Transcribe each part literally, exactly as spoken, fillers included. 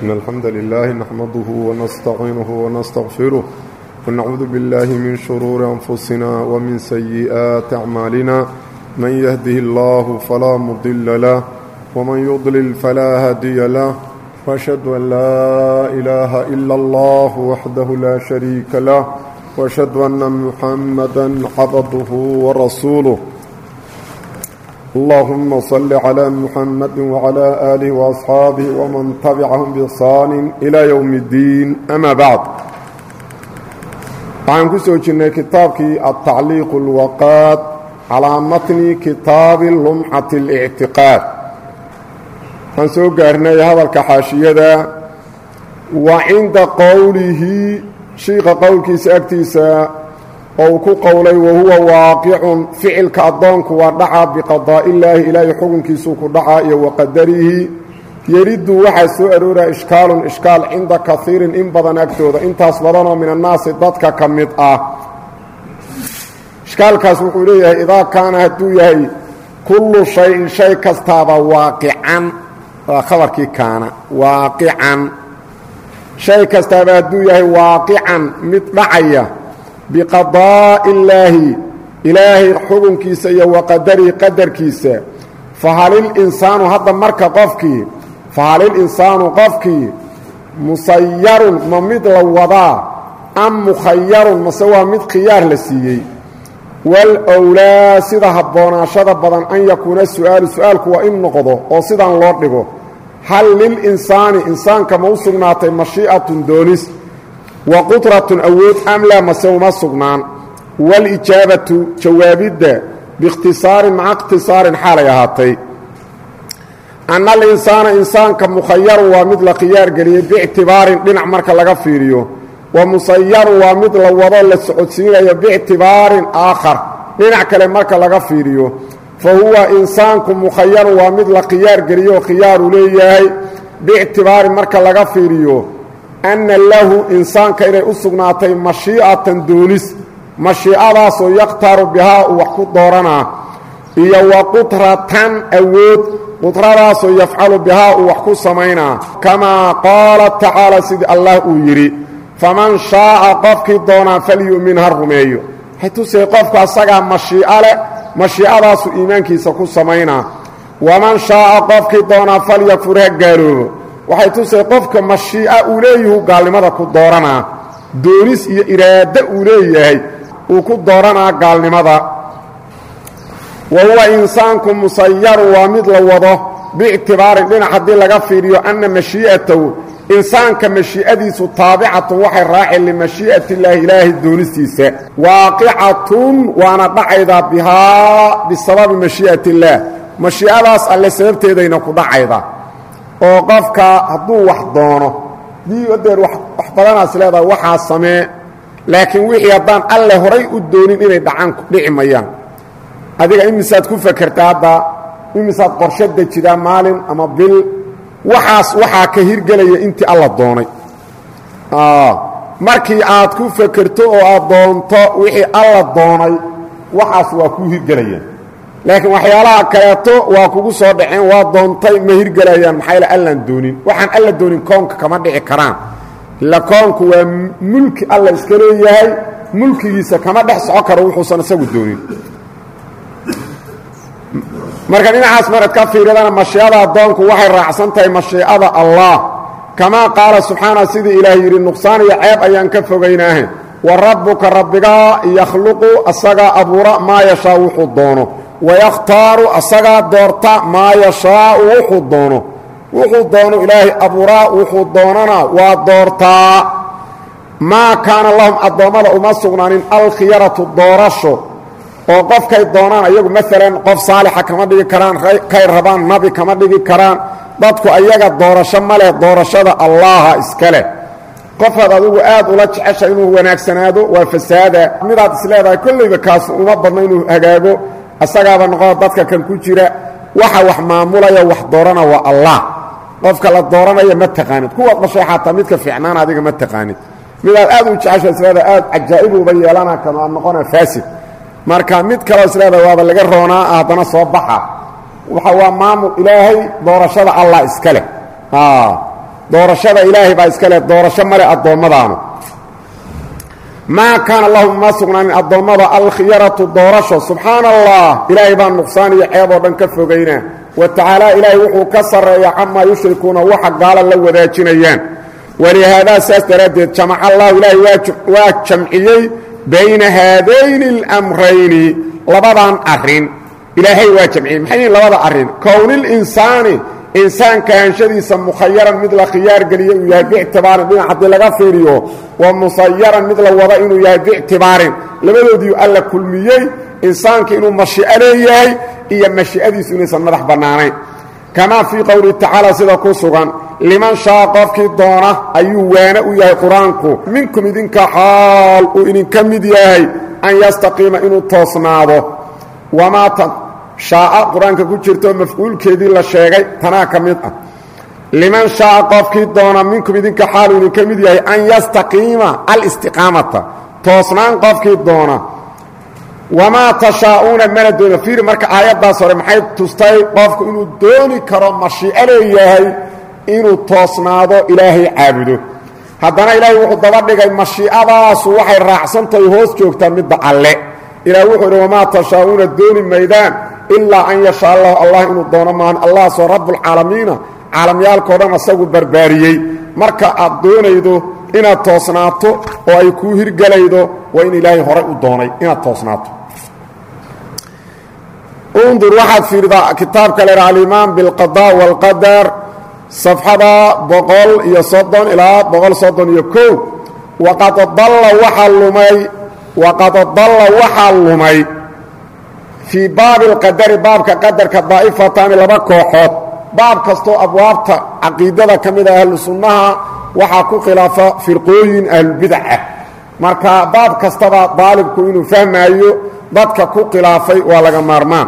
إن الحمد لله نحمده ونستعينه ونستغفره ونعوذ بالله من شرور أنفسنا ومن سيئات أعمالنا من يهده الله فلا مضل له ومن يضلل فلا هادي له وأشهد أن لا إله إلا الله وحده لا شريك له وأشهد أن محمدا عبده ورسوله اللهم صل على محمد وعلى آله وأصحابه ومن تبعهم بإحسان إلى يوم الدين أما بعد عن كسوجنا كتابك التعليق الوقات على متن كتاب لمحة الاعتقاد هنسوق قرني هذا الكحاشية وعند قوله شيخ قولك سأكتسا أو كقولي وهو واقع فعل كأضانك ودعا بقضاء الله إلهي حكمك سوك دعا وقدره يريد واحد سؤال إشكال إشكال عند كثير إن بدن أكتوذ إن تصبرنا من الناس ضدك كمدأة إشكال كسوك إليه إذا كان هدويه كل شيء شيء كستاب واقعا خبرك كان واقعا شيء كستاب هدويه واقعا متبعيه بقضاء الله إلهي حكم كيسا وقدري قدر كيسا فهل الإنسان هذا مركة قفكي فهل الإنسان قفكي مسير ممد لوضاء أم مخير مسوى مد خيار لسيي والأولى سيدة هبونا شدب بدن أن يكون السؤال سؤالك وإن نقضه وصيدا لورده هل للإنسان إنسان كموسقنات مشيئة دونس وقطرة أود أم لا مسوما سقنان والإجابة جوابد باختصار مع اختصار حالة هاتي أن الإنسان إنسان كمخير ومثل خيار قريب باعتبار لنع مركا لغفيريو ومسير ومثل وضل السعودسية باعتبار آخر لنع كلام مركا لغفيريو فهو إنسان كمخير ومثل خيار قريب خيار ليه باعتبار مركا لغفيريو أن له إنسان كإلي أسقناتي مشيئة دونس مشيئة يختار بها وحكود دورنا إيا وقطرة أود قطرة يفعل بها وحكود سمينا كما قال تعالى سيد الله يري فمن شاء قفك دونا فليؤمنها الرمي حيث سيقفك أسقى مشيئة مشيئة إيمانك سكود سمينا ومن شاء قفك دونا فليكفرها قالوا waxay tusay qofka mashii'a uu leeyahay gaalnimada ku doorana doonis iyo iraada uu leeyahay uu ku doorana gaalnimada wa huwa insaanku musayyar wa mid la wado bi'tibaarin dhinac hadii laga fiiriyo anna mashii'atu insaanka mashii'adiisu taabicatu waxay raacin li mashii'ati illaahi ilaahi doonistiisa waaqi'atun waana dhacayda bihaa bisababi mashii'ati illaah mashii'adaas alle sababteedayna ku dhacayda oo qofka hadduu wax doono dii wadeer wax badanaas leedahay waxaa samee laakiin wixii haddaan alle horay u doonin inay dhacaan ku dhici mayaan adiga imisaad ku fakertaa hadda imisaad qorshe dejidaa maalin ama bil waxaas waxaa ka hirgelaya intii alla doonay markii aad ku fakerto oo aad doonto wixii alla doonay waxaas waa ku hirgelaya laakiin waxyaalaha kaleeto waa kugu soo dhaceen waa doontay ma hirgelayaan maxay la allan doonin waxaan alla doonin koonka kama dhici karaan la koonku waa mulki alla iska leeyahay mulkigiisa kama dhex soco karo wuxuusan isagu doonin marka dhinacaas marad ka fiiradana mashiicada addoonku waxay raacsan tahay mashiicada allah kamaa qaala subxaana sidii ilaahay yidhi nuqsaan iyo ceeb ayaan ka fogaynaahe wa rabbuka rabbigaa yakhluqu asagaa abuura maa yashaa wuxuu doono ويختار أساقا دورتا ما يشاء وحو دونه وحو دونه إلهي أبوراء وحو دوننا ودورتا ما كان اللهم الضوامل أما سغنانين الخيارة الدورشو وقف كي دونان أيضا مثلا قف صالحة كما ديكي كران كي ربان نبي كما ديكي كران dadku ayaga doorasho male doorashada Allah iskale qof hada uu aad ula jeceshay inuu wanaagsanaado waa fasaada midaad isleedahay kulliba kaas uma badna inuu hagaago asagaaba noqon dadka kan ku jira waxa wax maamulaya wax doorana waa Allah qofka la dooranaya ma taqaanid kuwa bashaxata midka fiicnaan adiga ma taqaanid midaad aad u jeceshay isleedahay aad ajaa'ib u yeelana kama noqona faasid marka mid kale isleedahay waaba laga roonaa hadana soo baxa waxa waa maamul ilaahay doorashada Allah iskale ha doorashada ilaahay baa iska leh doorasho male addoommadaanu maa kaana lahum ma sugnaanin addoommada alkhiyaratu doorasho subxaana allah ilaahay baa nuqsaan iyo ceeb oo dhan ka fogaynaa wa tacaala ilaahay wuxuu ka sarreeyaa camaa yushrikuuna waxa gaala la wadaajinayaan walihaadaa saas daraaddeed jamaca allahu ilaahay waa jamciyey bayna haadayni اlamrayni labadan arrin ilaahay waa jamciyey maxay yihiin labada arrin kownil-insaani insaanka ahanshadiisa mukhayaran mid la khiyaar geliyo uu yahay biictibaarin dhinac haddii laga fiiriyo wa musayaran mid la wada inuu yahay biictibaarin labadoodii alla kulmiyey insaanka inuu mashii'o leeyahay iyo mashii'adiisu inaysan madax bannaanayn kamaa fii qowlihi tacaala sida ku sugan liman shaa qofkii doona ayuu waana u yahay qur-aanku minkum idinka xaal uu idinka mid yahay an yastaqiima inuu toosnaado wamaa shaa'a qur-aanka ku jirto mafcuulkeedii la sheegay tanaa ka mid ah liman shaa'a qofkii doona minkum idinka xaal uu idinka mid yahay an yastaqiima alistiqaamata toosnaan qofkii doona wamaa tashaa'uuna mana doona fiiri marka aayaddaas hore maxay tustay qofku inuu dooni karo mashii'o leeyahay inuu toosnaado ilaahay caabudo haddana ilaahay wuxuu daba dhigay mashii'adaasu waxay raacsantahay hoos joogtaa midda alle ilaah wuxuu idhi wamaa tashaa'uuna dooni maydaan ilaa an yashaa allahu allah inuu doono maahan allahasoo rabbulcaalamiina caalamyaalkao dhan asagu barbaariyey marka aad doonaydo inaad toosnaato oo ay kuu hirgelaydo waa in ilaahay horay u doonay inaad toosnaato undur waxaad fiiridaa kitaabka leha alimaan bilqada waalqadar safxada boqol iyo soddon ilaa boqol soddon iyo kow waqad dalla waxaa lumay waqad dalla waxaa lumay fii baabi اlqadari baabka qadarka daa'ifataani laba kooxood baab kastoo abwaabta caqiidada ka mid ah ahlu sunnaha waxaa ku khilaafa firqooyin ahlulbidac ah marka baab kastaba daalibku inuu fahmaayo dadka ku khilaafay waa laga maarmaan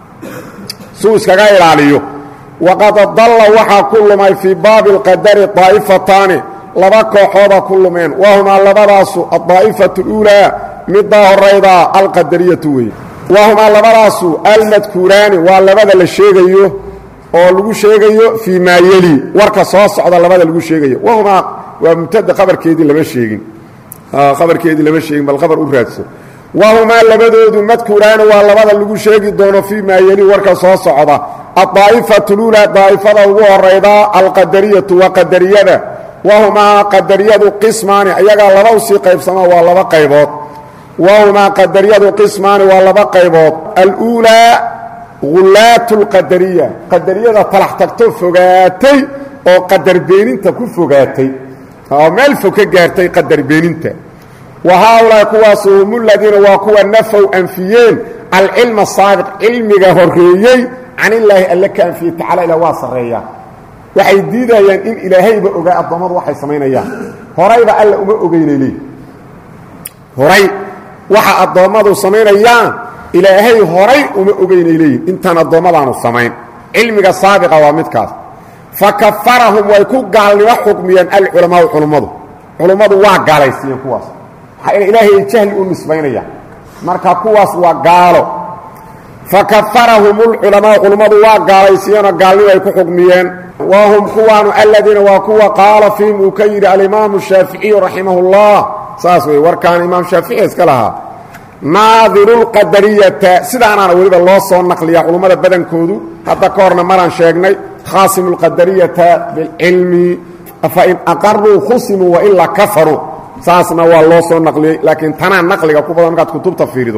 suu iskaga ilaaliyo waqad dalla waxaa ku lumay fii baabi اlqadari daa'ifataani laba kooxooda ku lumeen wahumaa labadaasu addaa'ifatu اuulaa middaa horayda alqadariyatu weeye wahumaa labadaasu almadkuuraani waa labada la sheegayo oo lagu sheegayo fii maa yeli warka soo socda labada lagu sheegayo wahumaa waa mubtada khabarkeedii lama sheegin khabarkeedii lama sheegin bal khabar u raadso wahumaa labadoodu madkuuraani waa labada lagu sheegi doono fii maa yeli warka soo socda addaa'ifatu luulaa daa'ifada ugu horayda alqadariyatu waa qadariyada wahumaa qadariyadu qismaani ayagaa laba usii qaybsama waa laba qaybood wahumaa qadariyadu qismaani waa laba qaybood aluulaa hulaatu lqadariya qadariyada talax tagto fogaatay oo qadar beeninta ku fogaatay oo meel fog ka gaartay qadar beeninta wa haaulaa'i kuwaasu hum uladiina waa kuwa nafow anfiyeen alcilma saabiq cilmiga horreeyey can illaahi alle ka anfiyey tacala ilah waa sarreeyaa waxay diidayaan in ilaahayba ogaa addoommadu waxay samaynayaan horayba alla uma ogeynay leey horay waxa addoommadu samaynayaan ilaahay horay uma ogeynay leeyihin intaan addoommadaanu samayn cilmiga saabiqa waa midkaas fa kafarahum way ku gaalnimo xukmiyeen alculamaau culummadu culummadu waa gaalaysiiyeen kuwaas waxaa ilaahay jahli u nisbaynayaan marka kuwaas waa gaalo fa kafarahum ulculamaau culummadu waa gaalaysiiyeenoo gaalnimo ay ku xukmiyeen wahum kuwaanu aladiina waa kuwa qaala fiihim uu ka yidhi alimaamu shaaficiyu raximah اllah saas wey warkaan imaam shaafici iska lahaa naadiru lqadariyata sidaanaana weliba loo soo naqliya culummada badankoodu hadda ka horna maraan sheegnay khaasimu lqadariyata bilcilmi fain aqaruu khusimuu wailaa kafaruu saasna waa loo soo naqliyey laakiin tanaa naqliga ku badan markaad kutubta fiirido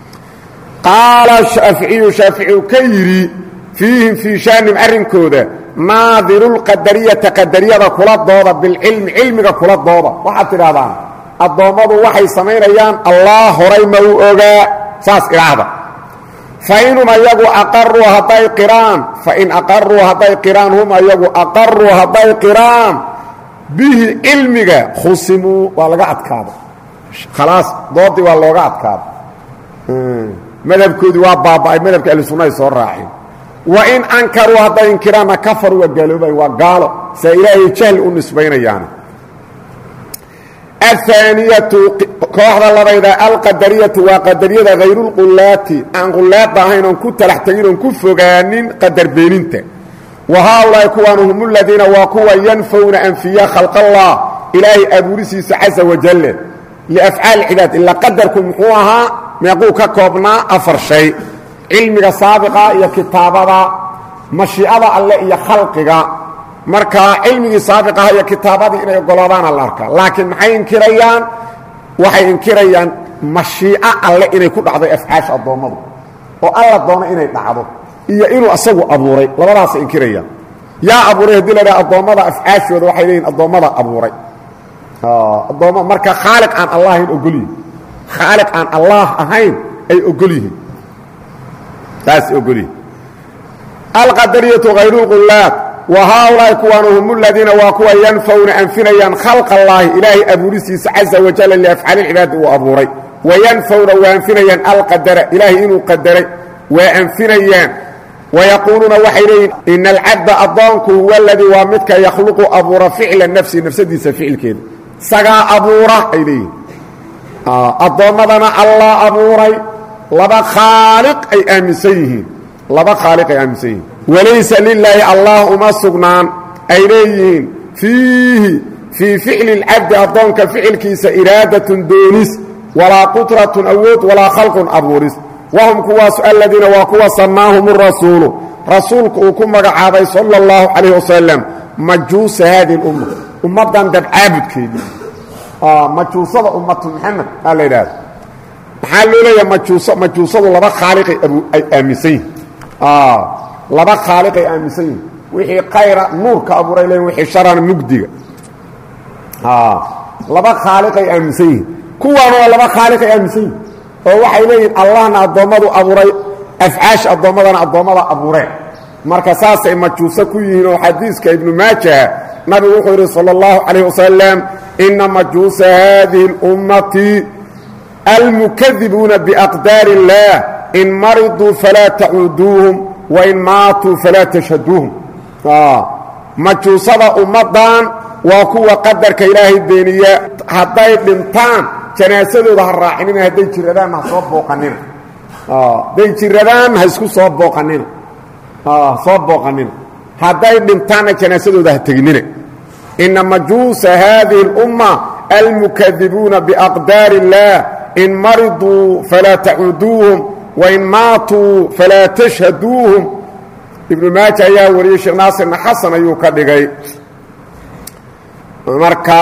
qaala shaaficiyu shaaficiu ka yidhi fiihim fii shaanim arrinkooda naadiru lqadariyata qadariyada kula dooda bilcilmi cilmiga kula dooda waxaad tidhahdaan addoommadu waxay samaynayaan allah horay ma u ogaa saas idhaahda fainhum ayagu aqaruu hadday qiraan fain aqaruu hadday qiraan hum ayagu aqaruu hadday qiraan bihi cilmiga khusimuu waa laga adkaada khalaas doodii waa looga adkaada madhabkoodii waa baaba'ay madhabka ahlu sunnahay soo raaceen wain ankaruu hadday inkiraanna kafaruu waa gaaloobay waa gaalo saa ilaahay jahli u nisbaynayaan aلثaaniyatu kooxda labayda alqadariyatu waa qadariyada hayrulqulaati aan qulaadda ahayn oon ku talax tegin oon ku fogaanin qadar beeninta وهؤلاء كوان هم الذين وكوا ينفون أنفياء خلق الله إلهي أبوريسيس عز وجل لأفعال العباد إلا قدركم حوها ما يقول ككوبنا أفر شيء علمك سابقا يا كتابة مشيئة الله يا خلقك مركا علمك سابقا يا كتابة إلى قلوبان الله لكن محي انكريان وحي انكريان مشيئة الله إلى كل عضي أفعاش الضوامض والله الضوامة إلى يتعضو iyo inuu asagu abuuray labadaas inkiraya yaa abuuray dilada adoomada afcaashooda waxay leeyihiin adoomada abuuray ah adooma marka khaliq aan allah in ogoliyo khaliq aan allah ahayn ay ogoliyo taas ogoliyo alqadariyatu ghayru qullat wa haula kuwanuhum alladina wa kuwa yanfawna anfinayan khalq allah ilahi abuurisiisa azza wa jalla li af'al al-ibad wa abuuray wa yanfawna wa anfinayan alqadara ilahi inuu qadaray wa anfinayan ويقولون وحيرين إن العبد أضانك هو الذي وامدك يخلق أبور فعل النفس نفس دي سفعل كده سقى أبوره إليه أضامدنا الله أبوري لبا خالق أي أمسيه لبا خالق أي أمسيه وليس لله الله أما سقنان إليه فيه في فعل العبد أضانك فعل كيس إرادة دونس ولا قطرة أوت ولا خلق أبورس وهم كواس الذين وكوا سماهم الرسول رسولك وكم مقعابي صلى الله عليه وسلم مجوس هذه الأمة أمة دب عابد كيدي آه مجوسة أمة محمد قال لي ذلك حالوا لي مجوسة مجوسة لبا خالق أمسين آه لبا خالق أمسين وحي قير نور كأبو ريلين وحي شران مقدق آه لبا خالق أمسين كوانا لبا خالق أمسين oo waxay leeyihiin allahna adoomadu abuuray afcaash adoomadana adoomada abuuray marka saasay majuusa ku yihiin oo xadiiska ibn maajah nabi wuxuu yiri sallallahu alayhi wasallam inna majuusa hadhihi ummati almukaththibuna biaqdari allah in maridu fala ta'uduhum wa in matu fala tashhaduhum ah majuusada ummadan waa kuwa qadarka ilaahay beeniya haday dhintaan janaasadooda ha raacinina haday jiradaan ha soo booqanina ah day jiradaan ha isku soo booqanina ah soo booqanina haday dhintaan janaasadooda ha taginina inna majuusa hadhihi al-umma al-mukaththibuna biaqdari allah in maridu fala ta'uduhum wa in matu fala tashhaduhum ibn maajah ayaa wariyay sheekh naasir xasan ayuu ka dhigay marka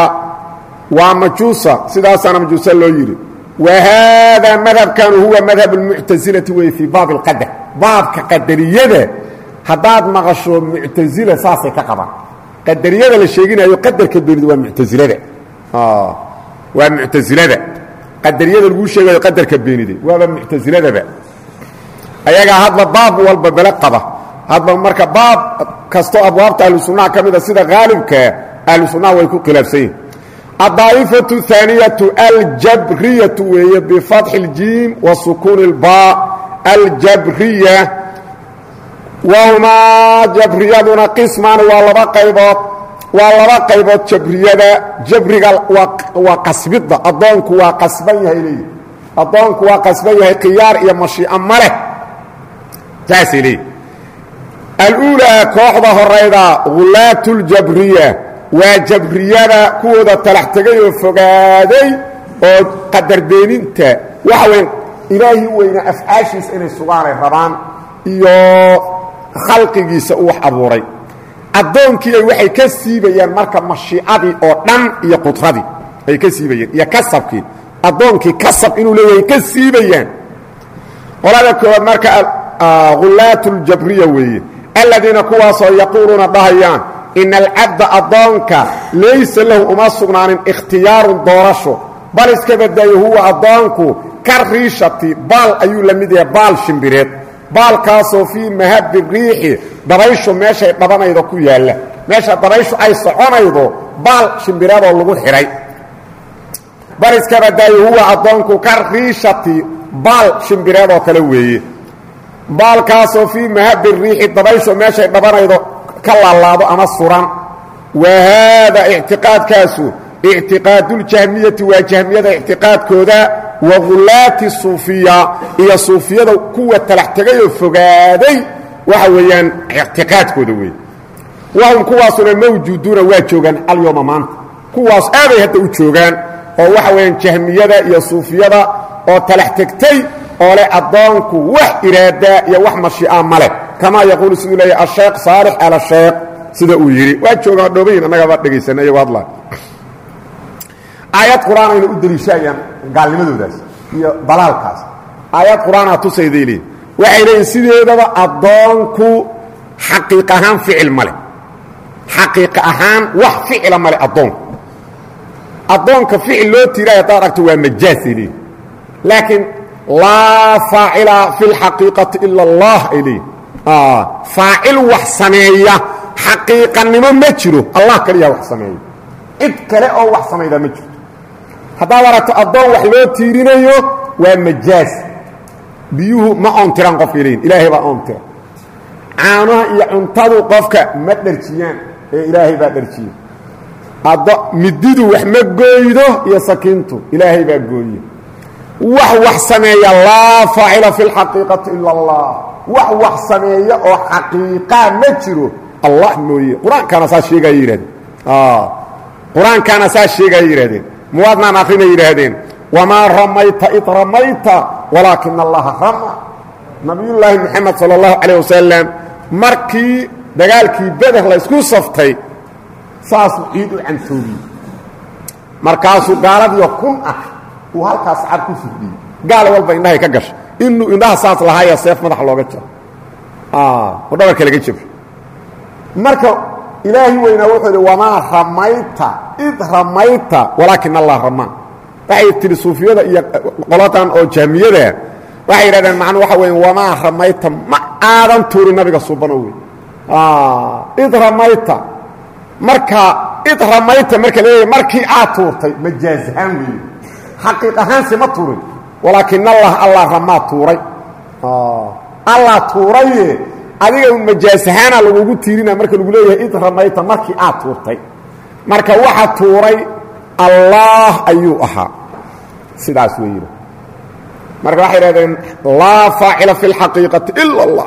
ومجوسة سداسنا مجوسة لو يري وهذا مذهب كان هو مذهب المعتزلة في باب القدر باب كقدرية حداد مغشو معتزلة ساسي كقبا قدرية للشيقين يقدر كدوري ومعتزلة آه ومعتزلة قدرية الوشي يقدر كبيني دي ومعتزلة بقى أيها هذا باب والبلقبة هذا المركب باب كستو أبواب أهل السنة كمدة سيدة غالب كأهل السنة ويكون خلافسين الضائفة الثانية الجبرية وهي بفتح الجيم وسكون الباء الجبرية وهما جبرية قسمان والله قيبات والله قيبات جبرية جبرية وقسبت أضانك وقسبيها إليه أضانك وقسبيها قيار يمشي أمره تاسي لي الأولى كوحدة الرئيدة غلاة الجبرية وجبريانا كودا تلحتغي وفقادي او قدر بينينتا وحوين إلهي وين أفعاشيس إني سوغاني ربان إيو خلقيسا وح أبوري أدونكي وحي كسيبيان مركا مشيئادي أو نم إيا قطردي أي كسيبيان إيا كسبكي أدونكي كسب إنو لوي كسيبيان ولا مركا غلات الجبرية وي الذين كواسا يقولون بهيان إن العبد أضانك ليس له أمسقنان اختيار دورشو بل اسكبدأي هو أضانك كالريشة بال أيو لمدية بال شمبريت بال كاسو في مهب الريح دريشو ماشا يطبانا يدوكو يالا ماشا دريشو أي صعونا يدو بال شمبريت واللغو حري بل اسكبدأي هو أضانك كالريشة بال شمبريت وكالوي بال كاسو في مهب الريح دريشو ماشا يطبانا يدو كلا الله أما الصوران وهذا اعتقاد كاسو اعتقاد الجهمية وجهمية اعتقاد كودا وغلات الصوفية هي صوفية قوة تلحتقي الفقادي وحويا اعتقاد كودوي wahum kuwaasuna mawjuuduuna waa joogaan alyowma maanta kuwaas aaday hadda u joogaan oo waxa weeyaan jahmiyada iyo suufiyada oo talax tegtay oo leh addoonku wax iraadaa iyo wax mashii'a ma leh kamaa yaquulu siduu leeyahy asheekh saalix ala sheekh sida uu yidhi waa joogaan dhoobayin annagaba dhegaysanna iyagoo hadlaa aayad qur-aan ayna u deliishayaan gaalnimadoodaas iyo dalaalkaas aayad qur-aanaa tusayday leeyiin waxay leeyihin sideedaba addoonku xaqiiq ahaan ficil ma leh xaqiiq ahaan wax ficila ma leh addoonku addoonka ficil loo tiiraay haddaad aragto waa majaasay leeyihin laakiin laa faacila fi lxaqiiqati ila allah ay leeyihin faacil wax sameeya xaqiiqanimo ma jiro allah kaliyaa wax sameeya cid kale oo wax samayda ma jirto haddaad aragto addoon wax loo tiirinayo waa majaas biyuhu ma oontiraan qofka leeyihin ilaahay baa oontira caanaha iyo cuntadu qofka ma dharjiyaan ee ilaahay baa dharjiya addo mididu wax ma gooydo iyo sakiintu ilaahay baa gooye wax wax sameeya laa faacila fi lxaqiiqati ila allah wax wax sameeya oo xaqiiqaa ma jiro allah mooye qur-aankaana saa sheegaya yidhahdeen qur-aankaana saa sheegaya yidhahdeen muwaadnaan akrinay yidhaahdeen wamaa ramayta id ramayta walaakina allaha rama nabiyullaahi moxamed sala allahu calayh wasalam markii dagaalkii beder la ysku saftay saasuu ciid u cantoobiyey markaasuu gaaladiyo kun ah uu halkaas sacad ku firdhiyey gaal walba indhahay ka gashay inuu indhaha saas lahaaya seef madax looga jaro oo dhabarka laga jabsho marka ilaahi weynaa wuxuu idhi wamaa ramayta id ramayta walaakina allah ramaa waxay tihi suufiyada iyo qoladan oo jaamiyada waxay yidhahdeen macnuu waxa weya wamaa ramayta ma aadan tuurin nabiga suubano wey id ramayta marka id ramayta marka leeyahay markii aad tuurtay majaaz ahaan weeye xaqiiq ahaanse ma tuurin walaakin allah allah ramaa tuuray allah tuuraye adiga majaaz ahaana lagugu tiirina marka lagu leeyahay id ramayta markii aad tuurtay marka waxa tuuray allah ayuu ahaa sidaas weeyina marka waxay yidhahdeen laa faacila fi اlxaqiiqati ila اllah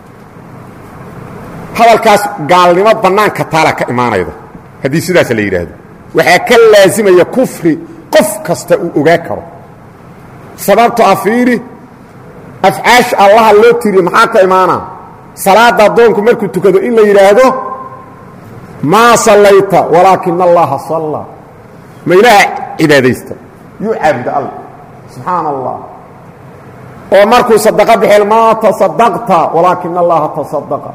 hadalkaas gaalnimo bannaanka taala ka imaanayda haddii sidaas la yidhaahdo waxaa ka laasimaya kufri qof kasta uu ogaa karo sababto a fiiri afcaasha allaha loo tiriye maxaa ka imaanaa salaada addoonku markuu tukado in la yidhaahdo maa sallayta walaakina allaha sallaa ma ilaaha cibaadaysta yuu caabuda alla subxaana allah oo markuu sadaqo bixeel maa tasadaqta walaakina allaha tasadaqa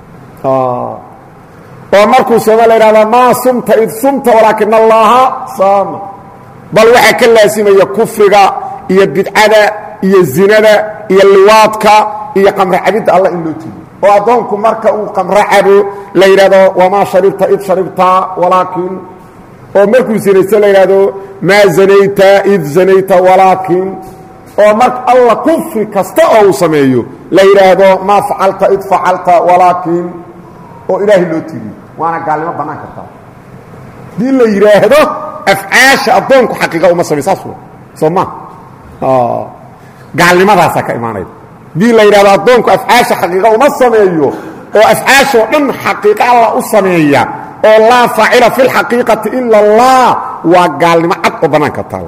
oo markuu sooma la yidhahda maa sumta id sumta walaakina allaha saama bal waxaa ka laasimaya kufriga iyo bidcada iyo zinada iyo liwaadka iyo qamro cabidda alla in loo tiriyo oo addoonku marka uu qamro cabo la yidhahdo wamaa sharibta id sharibta walaakin oo markuu zinaysto la yidhahdo maa zanayta id zanayta walaakin oo marka alla kufri kasta oo uu sameeyo la yidhaahdo maa facalta id facalta walaakin oo ilaahay loo tiriyo waana gaalnimo bannaan kartaa dii la yidhaahdo afcaasha addoonku xaqiiqa uma samey saas wa soo ma gaalnimadaasaa ka imaanayda dii la yidhahdo addoonku afcaasha xaqiiqa uma sameeyo oo afcaashoo dhan xaqiiqa alla u sameeya oo laa faacila fi اlxaqiiqati ila اllah waa gaalnimo cad oo bannaanka taala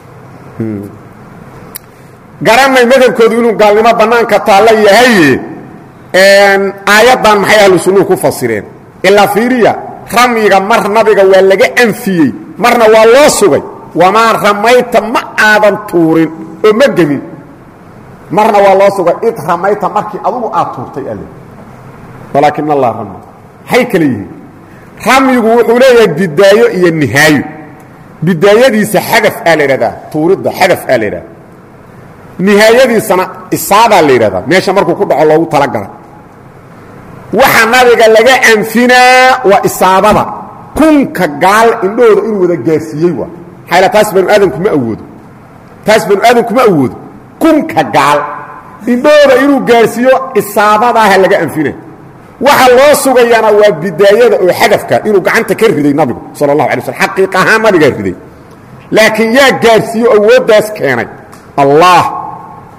garanay madhabkoodu inuu gaalnimo bannaanka taalla yahay aayaddan maxay ahlu sunnuhu ku fasireen ilaa fiiriya ramyiga mar nabiga waa laga anfiyey marna waa loo sugay wamaa ramayta ma aadan tuurin oo ma gemin marna waa loo sugay id ramayta markii adugu aad tuurtay alle walaakin allah rama maxay kale yihiin ramyigu wuxuu leeyahay bidaayo iyo nihaayo bidaayadiisa xadaf aa la yidhahdaa tuuridda xadaf aa la yidhahda nihaayadiisana isaadaa la yidhahdaa meesha markuu ku dhaco loogu talagalay waxa nabiga laga anfinaa waa isaabada kunka gaal indhahooda inuu wada gaarsiiyey waa xayla taas banu aadamku ma awoodo taas banu aadamku ma awoodo kunka gaal indhahooda inuu gaarsiiyo isaabadaaha laga anfina waxa loo sugayaana waa bidaayada oo xadafka inuu gacanta ka riday nabigu sala allahu alay slm xaqiiq ahaan nabigaa riday laakiin yaa gaarsiiyo awooddaas keenay allah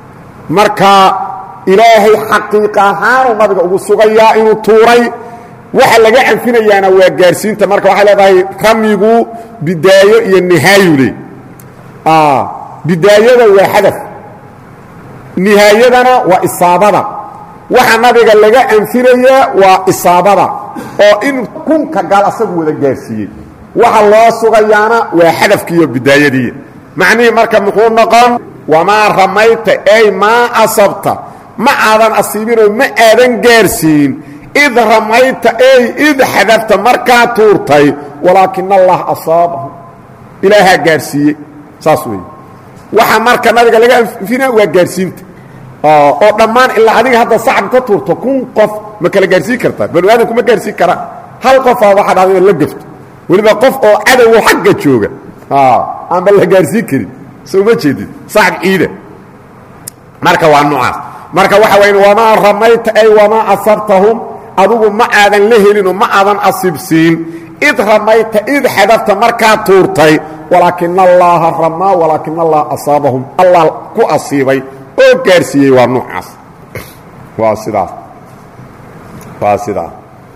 marka ilaahay xaqiiq ahaanuu nabiga ugu sugayaa inuu tuuray waxa laga anfinayaana waa gaarsiinta marka waxay leedahay ramyigu bidaayo iyo nihaayo leh ah bidaayada waa hadaf nihaayadana waa isaabada waxa nabiga laga anfinaya waa isaabada oo in kunka gaal asagu wada gaarsiiyay waxa loo sugayaana waa hadafkiyo bidaayadii macnii marka muxuu noqon wama ramayta ay ma asabta ma aadan asiibino ma aadan gaarsiin id ramayta ay id hadafta marka tuurtay walaakin allah asaabahu ilaaha gaarsiiyay saas weey waxa marka nabiga laga anfina waa gaarsiinta oo dhammaan ilaa adiga hadda saxab ka tuurto kun qof ma kala gaarsiin kartaa bal waadan kuma gaarsiin kara hal qof oo waxa dhacay la gafto waliba qof oo cadow xagga jooga ah aan bal la gaarsiin karin soo ma jeedid saxab ciida marka waa nuucaas marka waxa weyn wama ramayta ay wama asabtahum adugu ma aadan la helin oo ma aadan asibsiin id ramayta id hadafta marka tuurtay walaakin allah rama walaakin allah asaabahum allah ku asiibay oo gaarsiiyay waa nuucaas waa sidaas waa sidaas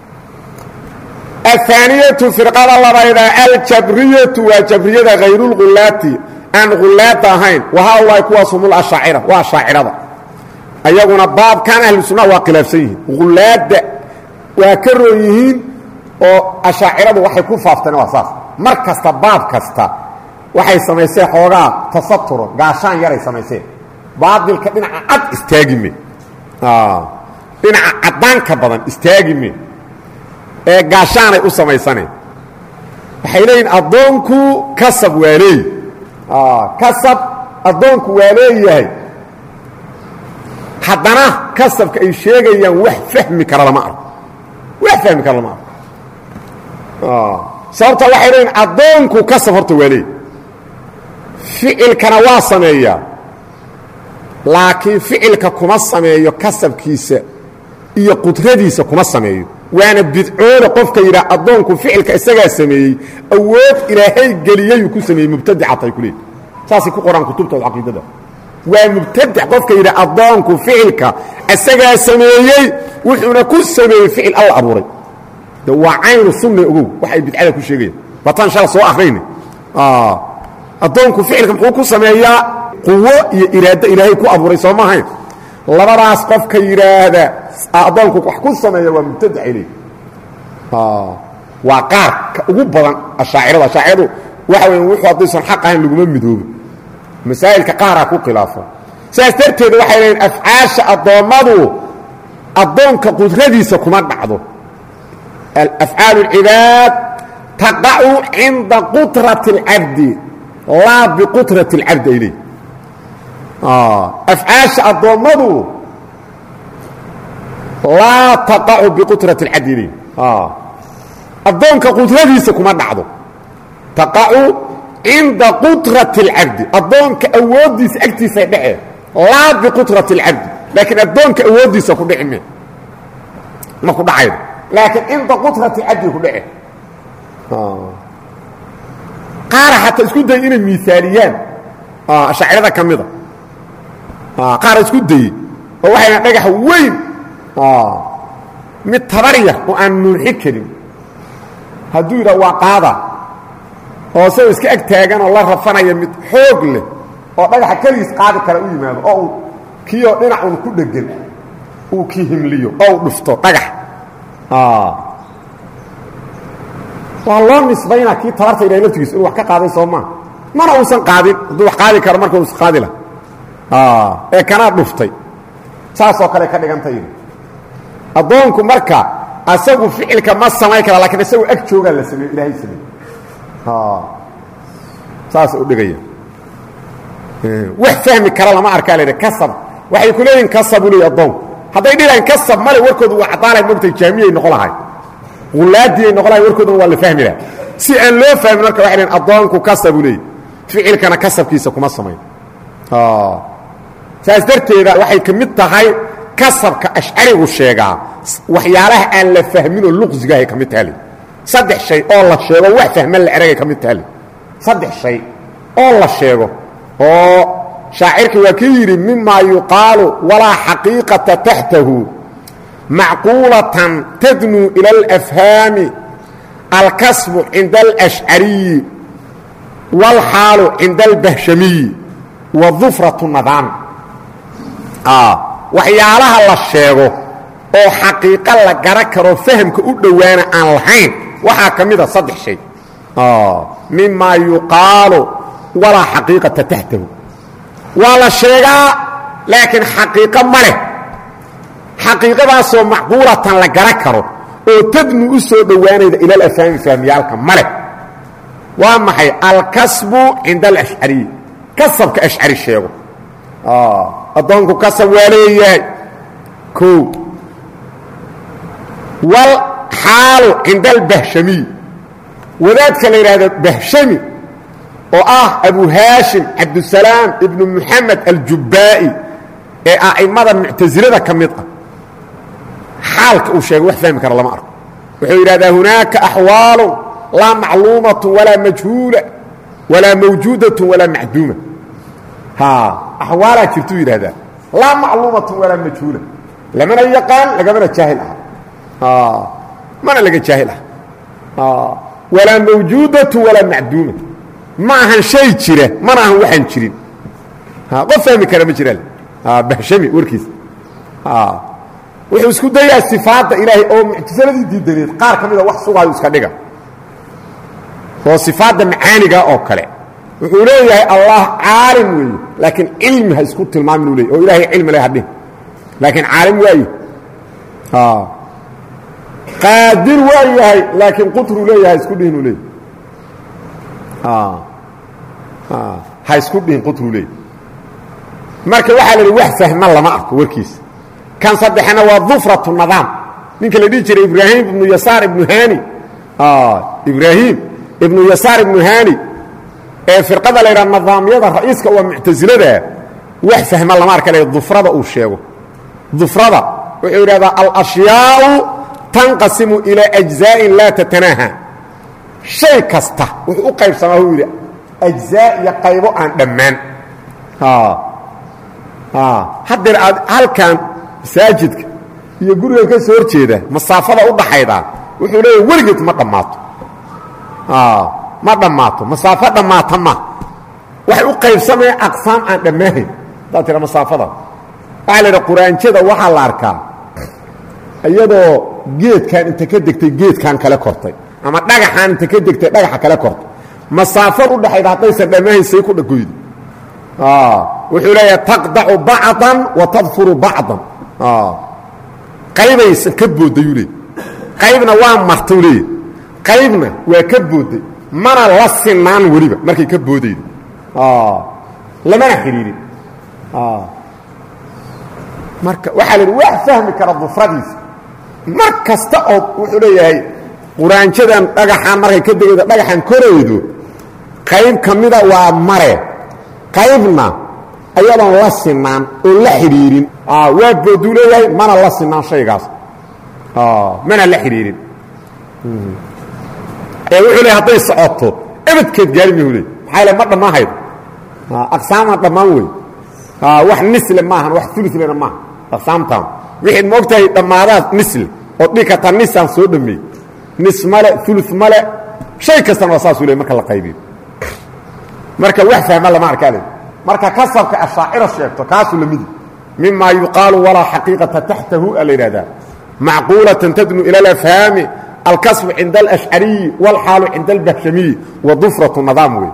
الثانية فرقة اللبيضة الجبرية وجبرية غير الغلات أن غلات هين وهؤلاء كواسهم الأشاعرة وأشاعرة أيقنا باب كان أهل السنة وقلافسيه غلات وكرويهين وأشاعرة وحي كفافتنا وأساس مركز باب كستا وحي سميسيه حوغا تسطر قاشان يري سميسيه بعض الكبين عد استاجمي آه بين عدان كبضان استاجمي ee gaashaan ay u samaysaneen waxay leeyihiin adoonku kasab waalay ah kasab adoonku waalay haddana kasabka ay sheegayaan wax fahmi kara lama arko wax fahmi kara lama arko ah sababta waxay leeyihiin adoonku kasab horta waalay ficilkana waa sameeyaa laakiin ficilka kuma sameeyo kasabkiisa iyo qudradiisa kuma sameeyo وانا بدعوله قفك يرى أدونك فعلك إساقا سميي أود إلهي قليي يكون سميي مبتدع عطا يكولي ساسي كو قرآن كتبته العقيدة ده ومبتدع قفك يرى أدونك فعلك إساقا سميي وحنا كل سميي فعل الله أبوري ده وعين السنة أقول وحي بدعالة كل شيء بطان شاء الله سواء أخرين آه أدونك فعلك مقول كل سميي قوة إرادة إلهي كو أبوري سوى ما هين لبراس قفك يرى هذا أعضانك وحكون سمية ومبتدع إليه آه وقارك أقول الشاعر الشاعر وحوين وحو أطيسا حقا هين لقمان مدوب مسائل كقارك وقلافة سيسترتد وحيين أفعاش أضامضو أضانك قدرديسا كمان بعضو الأفعال العباد تقع عند قطرة العبد لا بقطرة العبد إليه آه أفعاش أضامضو لا تقع بقطرة العدل اه الضونك قدرتيسا كما دعدو تقع عند قطرة العبد الضونك اوديس اكتيسا دحه لا بقطرة العبد لكن الضونك اوديسا كدحمه ما كدحايد لكن عند قطرة العبد كدحه اه قار حتى اسكو داي ان مثاليان اه شاعرده كميده اه قار اسكو داي waxayna dhagax weyn آه mid tabariya oo aan nuuxi karin haduu ira waa qaada oo soo iska ag taagan oo la rafanaya mid xoog leh oo dhagax kaliis qaadi kara u yimaado oo kiyo dhinac uu ku dhagan uu ki himliyo oo dhufto dhagax ah walaa misbayna ki taarta ila laftiis inuu wax ka qaaday Soomaa mana uusan qaadin haduu wax qaadi karo marka uu qaadi la ah ee kana dhuftay saas oo kale ka dhigantay adoonku marka asagu ficilka ma samay kara laakiin asagu ag jooga la sameeyo ilaahay sameeyo ha saas u dhigaya ee wax fahmi kara lama arkaa leeyahay kasab waxay ku leeyihiin kasab u leeyahay adoon haday dhiraan kasab male warkoodu waa cadaalay moogtay jaamiyay noqon lahayd walaadii noqon lahayd warkoodu waa la fahmi lahaa si aan loo fahmin marka waxay leeyihiin adoonku kasab u leeyahay ficilkana kasabkiisa kuma sameeyo ha saas darteeda waxay kamid tahay kasabka ashcarigu sheegaa waxyaalaha aan la fahmin oo luqsiga ay kamid tahay saddex shay oo la sheego wax fahman la erayga kamid tahay saddex shay oo la sheego oo shaacirku waa ka yiri mimma yuqaalu wala haqiiqata tahtahu macquulatan tadnuu ila alafhaami alkasbu cinda alashcariyi wاlxaalu cinda albahshamiyi wa dufratu nadaami waxyaalaha la sheego oo xaqiiqo la garan karo fahamka u dhowaana aan lahayn waxaa ka mida saddex shay mimaa yuqaalu walaa xaqiiqata taxtahu waa la sheegaa laakiin xaqiiqo ma leh xaqiiqadaasoo macquulatan la garan karo oo tadnu u soo dhowaanayda ila alafhaami fahmiyaalka ma leh waa maxay alkasbu cinda alashcariyi kasabka ashcari sheego addoonku kasab waa leeyahay o wlxaalu cinda albahshamiy wadaadka la yidhaahdo bahshami oo ah abu haashim cabdusalaam ibnu muxamed aljubbaa'i ee a'immada muctasilada ka mid ah xaalka uu sheego wax fahmi kara lama arko wuxuu yidhahdaa hunaaka axwaalu laa macluumaة walaa majhuula walaa mawjuudaة walaa macduuma axwaalaa jirtuu yidhahdaa laa macluumaة walaa majhuula lamana yaqaan lagamana jaahil ah mana laga jaahil ah walaa mawjuudaة walaa macduuma ma ahan shay jira mana ahan waxaan jirin qof fahmi kara ma jiraan bahshami warkiisa wuxuu isku dayaa sifaadda ilaahay oo muctasaladii diidaneed qaar ka mida wax sugaayo iska dhiga oo sifaadda macaaniga oo kale wuxuu leeyahay allah caalim weeye laakiin cilmi ha isku tilmaamin u leey oo ilaahay cilmi leh hadhin laakiin caalim waaye qaadir waa yahay laakiin qudru leeyahay isku dhihin u leey ha isku dhihin qudru leey marka waxaa la yidhi wax fahma lama arko warkiisa kan saddexna waa dufratu nadaam ninka la dhihi jiray ibraahim ibnu yasaar ibnu hani ibraahim ibnu yasaar ibnu hani ee firqada la yidhaha nidaamyada ra'iiska waa muctasilada wax fahma lama arka le dufrada uu sheego dufrada wuxuu yidhahdaa alashyaau tanqasimu ilaa ajzaa'in laa tatanaaha shay kasta wuxuu u qaybsamaa uu yidhi ajzaa iyo qaybo aan dhammaan haddeer aad halkan masaajidka iyo gurigan ka soo horjeeda masaafada u dhaxayda wuxuu leeyahay weligeed ma dhammaato ma dhammaato masaafo dhammaata ma waxay u qaybsamaya aqsaam aan dhammaanayn haddaad tira masaafada waxaa la yidhaha quraanjada waxaa la arkaa iyadoo geedkan inta ka degtay geedkan kale kortay ama dhagaxaan inta ka degtay dhagaxa kale kortay masaafad u dhaxayda haddaysan dhammahayn say ku dhagoydo wuxuu leeyahay taqdacu bacdan wa tadfuru bacdan qaybaysan ka boodayuu leey qaybna waa martau leeyahy qaybna waa ka booday mana la sinaan weliba markay ka boodaydo lamana xidhiirin marka waxaa la yidhi wax fahmi kara dufradiisa mar kasta oo wuxuu leeyahay quraanjadan dhagaxaan markay ka degaydo dhagaxan koraydo qayb ka mida waa mare qaybna ayadoon la sinaan oo la xidhiirin waa booduu leeyahay mana la sinaan shaygaas mana la xidhiirin ee wuxuu leeyahay hadday socoto ebadkeed gaari mayuu leey maxaa le ma dhammaan haydo aqsaamaan dhammaan wey wax nisle maahan wax ululena maaha aqsaamtaan wixiid ma og tahay dhammaadaad nisle oo dhigi kartaa nisaan soo dhameey nis male ulu male shay kastana waa saasuu leey marka la qaybiyo marka wax fahma lama arkaale marka kasabka ashaacira sheegto kaasuu la midi mima yuqaalu walaa xaqiiqata taxtahu a la yidhahdaa macquulatan tadnu ila alafhaami alkasbu cinda alashcariyi wاlxaalu cinda albahshamiyi wa dufratu nadaam wey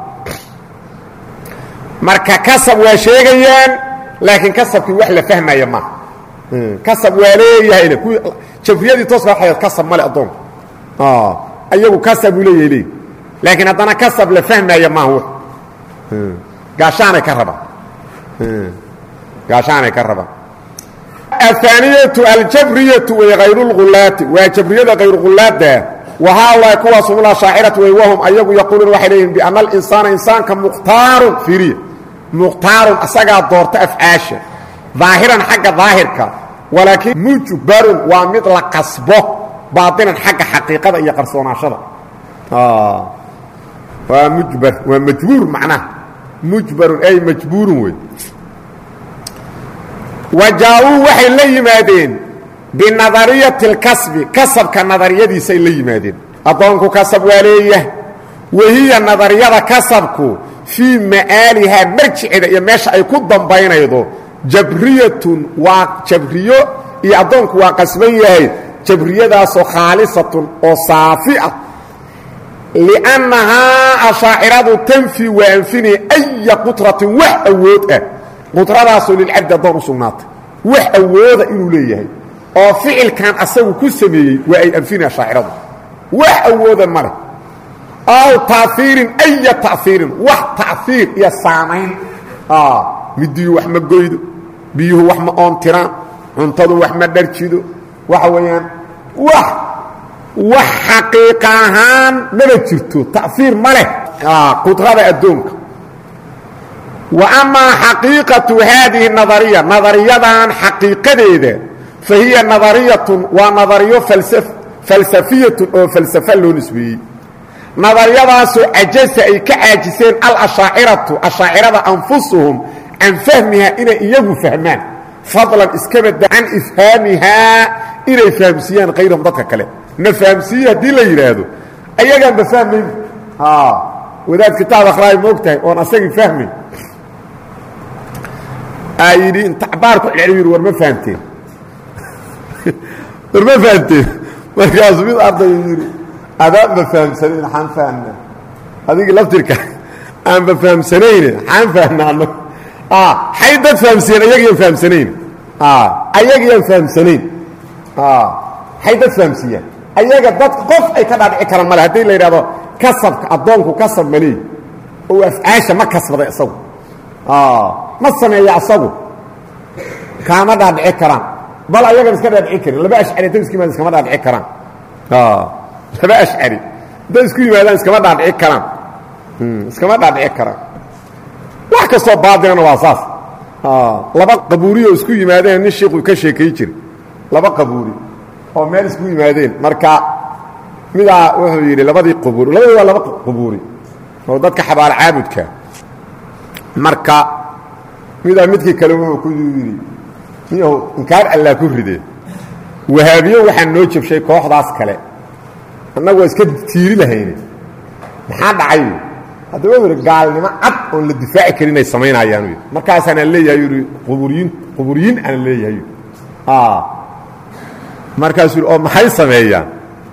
marka kasab waa sheegayaan laakiin kasabkii wax la fahmaya maaha kasab waa leeyahayna kuwii jafriyadii tooska waxay kasab male addoonka ayagu kasab uu leeyahay leey laakiin haddana kasab la fahmaya maaha w gaashaanay ka rabaan gaashaanay ka rabaan aلثaaniyatu aljabriyatu way hayruاlghulaati waa jabriyada hayrughulaada wahaulaa kuwaas hum lashaaciratu way wahum ayagu yaquuluuna waxay leeyihin biana alinsaana insaanka mukhtaarun fiiriya mukhtaarun asagaa doorta afcaasha daahiran xagga daahirka walaakiin mujbarun waa mid la qasbo baatinan xagga xaqiiqada iyo qarsoonaashada waa mujbar waa majbuur macnaha mujbarun ay majbuurun wey wa jaa-uu waxay la yimaadeen binadariyati اlkasbi kasabka nadariyadiisay la yimaadeen addoonku kasab waa leeyahay wahiya nadariyada kasabku fii ma'aalihaa marjiceeda iyo meesha ay ku dambaynaydo jabriyatun waa jabriyo iyo addoonku waa qasban yahay jabriyadaasoo khaalisatun oo saafi ah liannahaa ashaaciradu tanfi waa anfinaya aya qutratin wax awood ah qutradaasoo lilcabdi addoon u sugnaatay wax awooda inuu leeyahay oo ficilkan asagu ku sameeyey waa ay anfinaya shaaciradu wax awooda ma leh aw taiirin aya taiirin wax taiir iyo saamayn midiyu wax ma goydo biyuhu wax ma oontiraan cuntadu wax ma dharjido waxa weeyaan wax wax xaqiiqa ahaan maba jirto taiir ma leh qudrada addoonka wa amaa xaqiiqatu haadihi nadariya nadariyadan xaqiiqadeeda fa hiya nadariyatun waa nadariyo falsafiyatun oo falsafa loo nisbeeyey nadariyadaasoo cajasa ay ka caajiseen alashaaciratu ashaacirada anfusuhum can fahmihaa inay iyagu fahmaan fadlan iska badda can ifhaamihaa inay fahamsiiyaan kayrahum dadka kale na fahamsiiye haddii la yidhaahdo ayagaan ba fahmayn wadaad kitaab akhraayo ma og tahay oon asagii fahmayn aa yidhi intabaarku celcel yidhi war ma fahamteen war ma fahamteen markaasuu mid ardayu yidhi adaan ba fahamsanayn xaan fahnaa adigii laftirka aan ba fahamsanayne xaan fahnaano hay dad fahamsiiyeen ayagiyaan fahamsanayn ayagiyaan fahamsanayn hay dad fahamsiiyaan ayaga dad qof ay ka dhaadhici karaan male haddii la yidhahdo kasabka addoonku kasab maleey oo afcaasha ma kasbaday isagu ma sameeya asagu kaama dhaadhici karaan bal ayagan iska dhaadhici karin laba ashcari da isku yimaadaan iskama dhaadhici karaan laba ashcari hadday isku yimaadaan iskama dhaadhici karaan iskama dhaadhici karaan wax kastoo baatilana waa saas laba qabuuri oo isku yimaadeen nin sheekhu ka sheekay jiray laba qabuuri oo meel isku yimaadeen marka midaa wuxuu yidhi labadii qabuuri labadii waa laba qabuuri oo dadka xabaal caabudka marka midaa midkii kale wuxuu ku yidhi miyahu inkaar allaa ku ridee wahaabiyo waxaa noo jabshay kooxdaas kale annagu waa iska tiiri lahayne maxaa dhacay hadda wuxuu yidhi gaalnimo cad oon la difaaci karin ay samaynaayaan yidhi markaasaanaan leeyahay yidhi quburiyiin quburiyiin aan leeyahay markaasuu yidhi oo maxay sameeyaan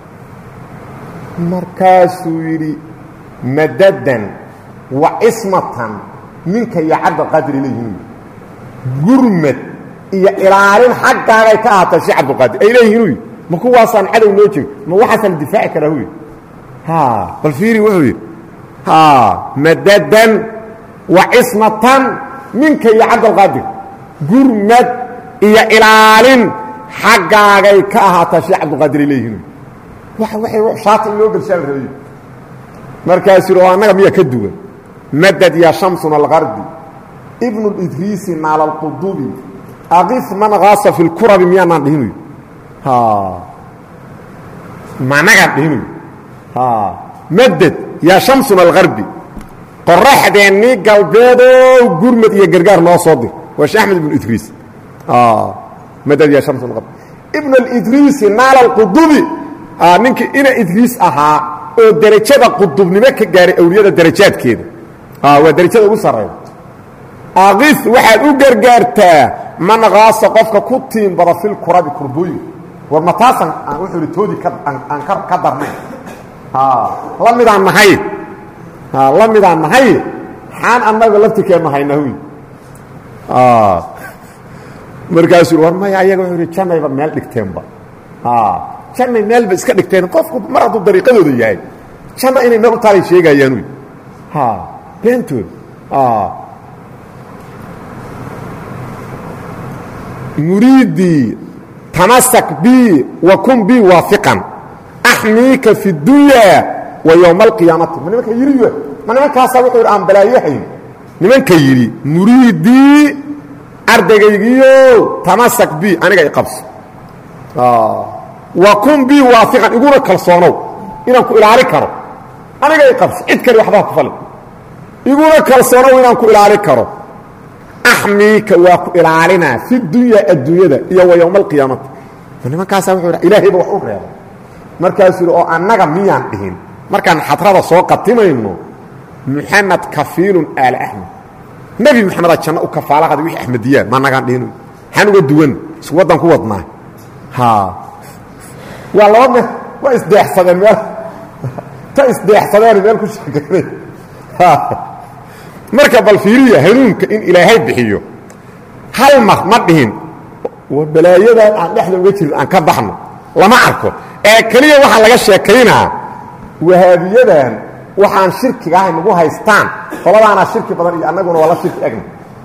markaasuu yidhi madadan wa cismatan minka iyo cabdilqaadir ilayhin gurmad iyo ilaalin xaggaagay ka ahaatay sheekh cabdilqaadir ay leeyihiin ma kuwaasaan cadow noo jeeg ma waxaasaan difaaci karaa huy bal fiiri wuxuu yidhi madadan wa cismatan minka iyo cabdilqaadir gurmad iyo ilaalin xaggaagay ka ahaataa sheekh cabdilqaadir ay leeyihiin shaata in loo gelshaa la rabayo markaasuu yidhi oo annaga miyaa ka duwan madad ya shamsuna algarbi ibnu lidriisi naala alqudubi aqif man kaasa fi lkurabi miyaanaan dhihinayo managaan dhihinayo madad yaa shamsuna algarbi qoraxdeennii galbeedow gurmad iyo gargaar noo soo dir waa sheekh axmed ibnu idriis madad yaa shamsuna algarbi ibnu lidriisi naala alqudubi ninkii ina idriis ahaa oo derajada qudubnimo ka gaaray awliyada darajaadkeeda waa darajada ugu sarreeya aqif waxaad u gargaartaa man kaasa qofka ku tiimbada fil kurabi kurbooyin war ma taasan wuxuu ihi toodii aan ka darnay la midaan nahay la midaan nahay xaan annaga laftirkeenna hayna huy markaasuu war maya ayaga wuxuu ihi jannayba meel dhigteenba jannay meelba iska dhigteen qofku mar hadduu dariiqadooda yahay janna inay meel u taalay sheegayaan wy beentood muriidii tamasak bi wa kun bi waafiqan axmiika fi اdunya wa yowma alqiyaamati ma nimanka yidhi ma nimankaasaa wuxuu yidhi aan balaayahayn nimanka yidhi muriidii ardaygaygiyo tamasak bi aniga i qabso wa kun bi waafiqan iguna kalsoonow inaan ku ilaali karo aniga i qabso cid kale waxbaa ku fali iguna kalsoonow inaan ku ilaali karo axmiika waa ku ilaalinaa fi dunya adduunyada iyo wa yowma alqiyaamati nimankaasa wuxuu yidhi ilaahayba wax u reebay markaasuu yidhi oo annaga miyaan dhihin markaan xadrada soo qatimayno muxamed kafiilun aala axmed nebi moxamedaa janno u kafaalaqada wixii axmediyaan ma nagaan dhihino maxaan uga duwan isku waddan ku wadnaa waa laba me waa isdeexsadeen meel ta isdeexsadeen meel ku sheeganay marka bal fiiriya hanuunka in ilaahay bixiyo hal mar ma dhihin balaayadan aan dhexda uga jirin aan ka baxno lama arko ee keliya waxaa laga sheekaynaa wahaabiyadan waxaan shirkiga ahay nagu haystaan qoladaanaa shirki badan iyo annaguna waa la shirki egna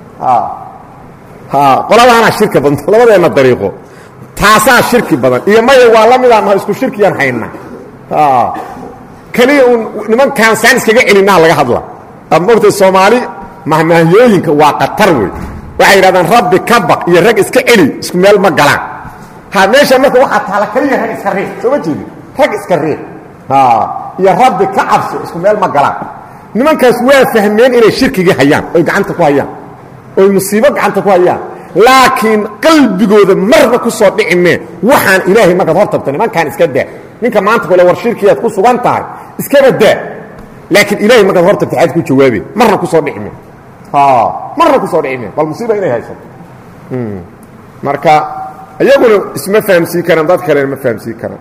qoladaanaa shirki badan labadeenna dariiqo taasaa shirki badan iyo maya waa la midaan naho isku shirkiyaan hayna keliya uun nimankaan saan iskaga celinaa laga hadla aad moogtay soomaali mahmaahiyooyinka waa qatar wey waxay yidhahdaan rabbi ka baq iyo rag iska celi isku meel ma galaan ha meesha marka waxaa taala keliya rag iska riix soo ma jeedi rag iska riix iyo rabbi ka cabso isku meel ma galaan nimankaas waa fahmeen inay shirkigii hayaan oy gacanta ku hayaan oy musiibo gacanta ku hayaan laakiin qalbigooda marna ku soo dhicimee waxaan ilaahay markaad hor tabta nimankaan iska daa ninka maanta kule war shirkiyaad ku sugan tahay iskaba daa laakiin ilaahay markaad hor tabta xaad ku jawaabe marna ku soo dhicime marna ku soo dhicime bal musiiba inay haysato marka iyaguna isma fahamsii karaan dad kalena ma fahamsii karaan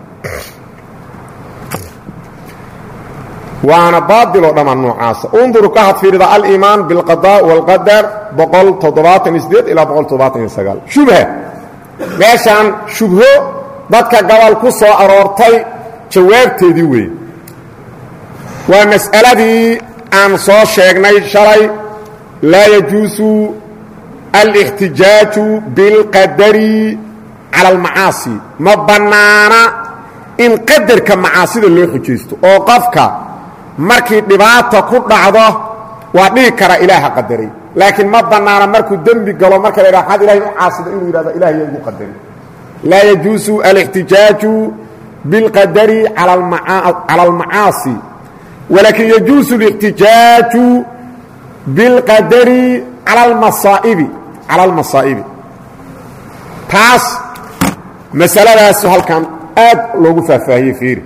waana baadiloo dhammaan noocaasa unduru ka had fiirida aliimaan bilqadaa waalqadar boqol toddobaatan iyo sideed ilaa boqol toddobaatan iyo sagaal shubha meeshaan shubho dadka gabal ku soo aroortay jawaabteedii weeye waa mas'aladii aan soo sheegnay shalay laa yajuusu alixtijaaju bilqadari cala almacaasi ma bannaana in qadarka macaasida loo xujaysto oo qofka markii dhibaata ku dhacdo waa dhihi kara ilaaha qadaray laakiin ma bannaana markuu dembi galo marka la yidhaha xad ilahay u caasido inuu yidhahdo ilahay yaa igu qadaray laa yajuusu alixtijaaju bilqadari cala almacaasi walaakin yajuusu alixtijaaju bilqadari cala almasaa'ibi cala almasaa'ibi taas masaladaasu halkan aad loogu faahfaahiyey fiiri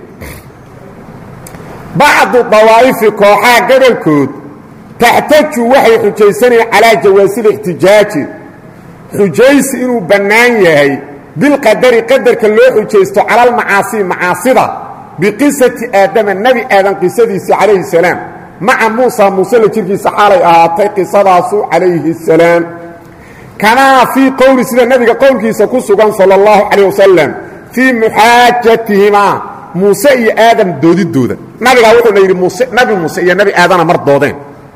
bacdu dawaa'ifi kooxaha gobolkood taxtaju waxay xujaysanayeen calaa jawaasi lixtijaaji xujaysi inuu bannaan yahay bilqadari qadarka loo xujaysto cala almacaasi macaasida biqisati aadama nebi aadan qisadiisii calayhi salaam maca muusa muuse la jirkiisa xaalay ahaatay qisadaasu calayhi salaam kamaa fii qowli sida nebiga qowlkiisa ku sugan sala allahu calayh wasalam fii muxaajatihimaa muuse iyo aadam doodidooda nabigaa wuxuuna yidhi muuse nabi muuse iyo nebi aadana mar doodeen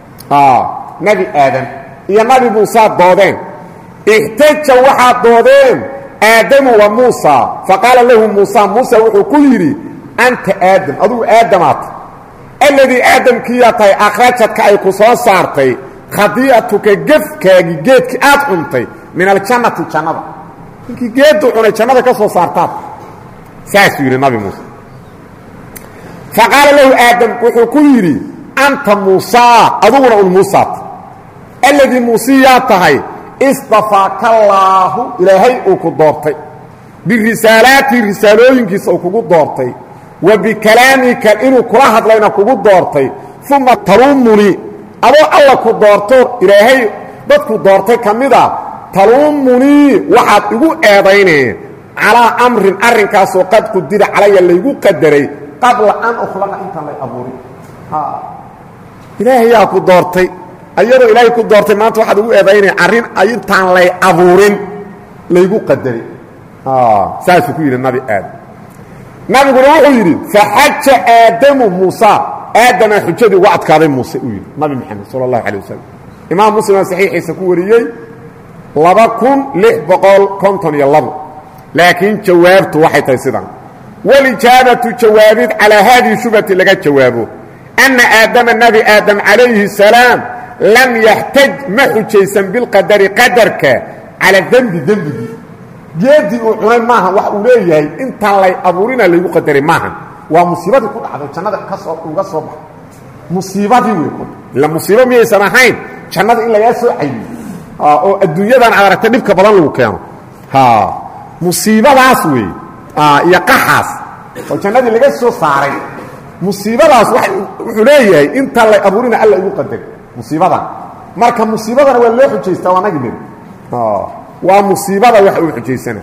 nebi aadam iyo nabi muusaa doodeen ixtaja waxaa doodeen aadamu wa muusa faqaala lahu muusa muusa wuxuu ku yidhi anta aadam adugu aadamaata alladii aadamkiiyaa tahay akhrajadka ay ku soo saartay khadiicatuka gefkaagii geedkii aad cuntay min aljannati jannada ninkii geedduu cunay jannada ka soo saartaad saasuu yidhi nabi muuse faqaala lahu aadam wuxuu ku yidhi anta muusaa aduguna un muusaat alladii muusiyaa tahay istafaakallaahu ilaahay uu ku doortay birisaalaati risaalooyinkiisa uu kugu doortay wa bikalaamika inuu kula hadlayna kugu doortay uma taluumunii adoo alla ku doorto ilaahay dadku doortay ka mida taluumunii waxaad igu eedayneen calaa amrin arrinkaasoo qad qudira calaya laygu qadaray qabla an ukhlaqa intaan lay abuurin ilaahayaa ku doortay ayadoo ilaahay ku doortay maanta waxaad igu eedayneen arrin intaan lay abuurin laygu qadaray saasuu ku yidhi nabi aadam nabiguna wuxuu yidhi faxaja aadamu muusa aadamaa xujadii uga adkaaday muuse uu yidhi nabi moxamed sala allahu calay wasalam imaam muslimaa saxiixiisa ku wariyey laba kun lix boqol konton iyo labo laakiin jawaabtu waxay tahay sidan walijaabatu jawaabid calaa haadihi shubhati laga jawaabo anna aadama nabi aadam calayhi salaam lam yaxtaj ma xujaysan bilqadari qadarka cala dembi dembigii geedii uu cunay maaha wax uu leeyahay intaan lay abuurina laygu qadaray maaha waa musiibadii ku dhacday jannada kasoo uga soo baxay musiibadii wey ila musiibo miyaysan ahayn jannada in lagaa soo caymiyo oo adduunyadan aad aragtay dhibka badan lagu keeno musiibadaas wey aa iyo qaxaas oo jannadii laga soo saaray musiibadaas wuxuu leeyahay inta la abuurina alla igu qadar musiibada marka musiibadana waa loo xujeystaa waa nagi mid aa waa musiibada wax uu xujeysana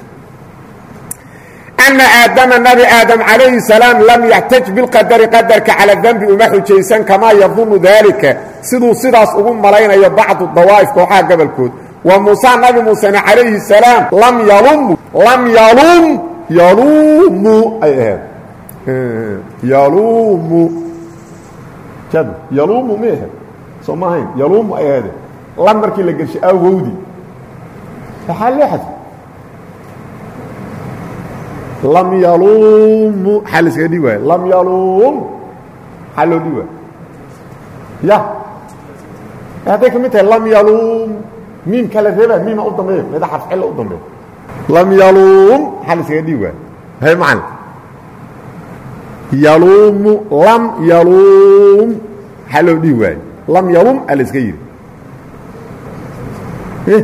anna aadama nabi aadam alayhi salam lam yahtaj bil qadari qadarka ala dhanbi uma xujeysan kama yadhunnu dhalika siduu sidaas ugu malaynayo bacdu dawaif kooxaha gabalkood wa muusa nabi muusa alayhi salam lam yalum lam yalum yalumu ayah yalumu jad yalumu mehe somahayn yalumu ayah lam markii la gashay awowdi hal lixad lam yalumu halis gadi way lam yalum halo diwa ya هذا كمثل لم يلوم مين كلا ربا مين قدامه هذا حرف حل قدامه لم يلوم حل سيديوه هي معنى يلوم لم يلوم حلو ديوه لم يلوم الاسكير ايه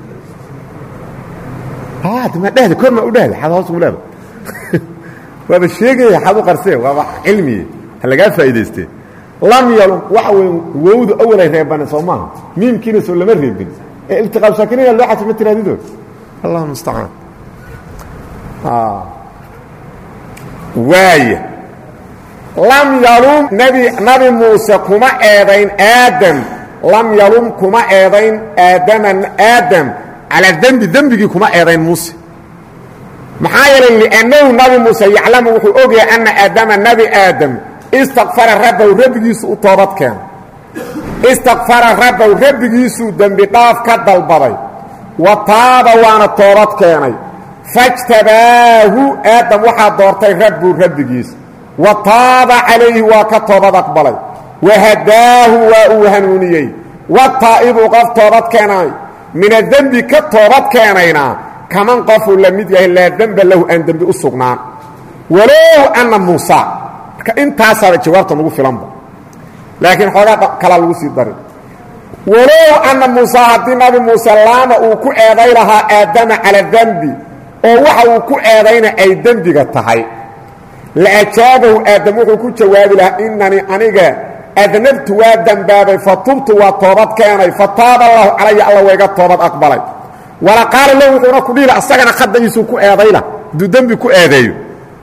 هذا ما ده كل ما وده هذا هو ولا هذا الشيء حدو قرسه waa cilmi halaga faa'iideystay lam yalum waxa wawdu awlay reebana Soomaa miimkiina soo lama reebin ee iltiqaab sakinaya loo xatma tiraadido Allahu musta'an ah waay lam yalum nabi nabi Muusa kuma eedayn Aadam lam yalum kuma eedayn Aadam Aadam ala dambi dambigi kuma eedayn Muusa maxaa yeelay li'annahu nabi Muusa yaclamu wuxuu ogyahay anna aadama nabi aadam istaghfara rabbahu rabbigiisu u toobad keen istaghfara rabbahu rabbigiisu dambi dhaaf ka dalbaday wa taaba waana toobad keenay fajtabaahu aadam waxaa doortay rabbu rabbigiis wa taaba calayhi waa ka toobad aqbalay wa hadaahu waa uu hanuuniyey wa taa'ibu qof toobad keenay min adambi ka toobad keenayna كمان قفوا لمد ياه لا ذنب له أن ذنب أسقنان ولو أن موسى كأنت صار جوابته نقول في لمبه لكن حاجة كلا لوسي الدرب ولو أن موسى هدي نبي موسى لما وكو أذيلها آدم على الذنب أو وحا وكو أذينا أي ذنب قطعي لأجابه آدم وكو جواب لها إنني أنيقى أذنبت وادم بابي فطبت وطابت كاني فطاب الله علي الله ويقى طابت أقبلي ولا قال له وحنا كديلا اسغنا خد يسو ku eedayla du dambi ku eedayo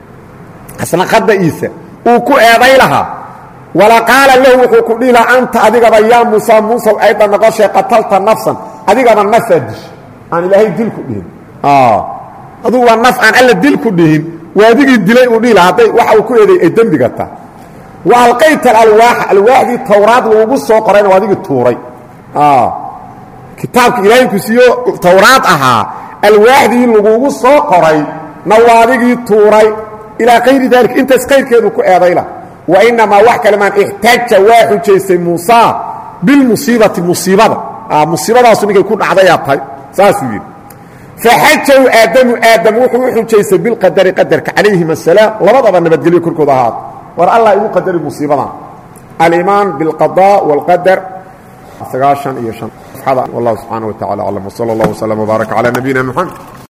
asna khad isa oo ku eedaylaha wala qala lahu wuxuu ku dhila anta adiga bayaa musa musa ayda naqashay qatalta nafsan adiga ba nafadish aan ilaahay dil ku dhihin ah adu waa naf aan alla dil ku dhihin waadigi dilay u dhila haday waxa uu ku eeday ee dambiga ta wa alqayta alwaax alwaahdi tawraad lagu soo qorayna waadigi tuuray ah كتابك إلهي كسيو توراة أها الواحدي لغوغو سو قري نوادقي توري إلى غير ذلك انت سكير كيدو كو ايضيلا وإنما وحكا لما احتاج واحد جيسي موسى بالمصيبة المصيبة آه مصيبة أصنعك يكون أعضياتها ساسوين فحجوا آدم آدم وحو جيسي بالقدر قدرك عليهم السلام لرضا أن نبدلي كل كذهات ورأى الله يقدر المصيبة الإيمان بالقضاء والقدر سغاشن إيشان هذا والله سبحانه وتعالى أعلم وصلى الله وسلم وبارك على نبينا محمد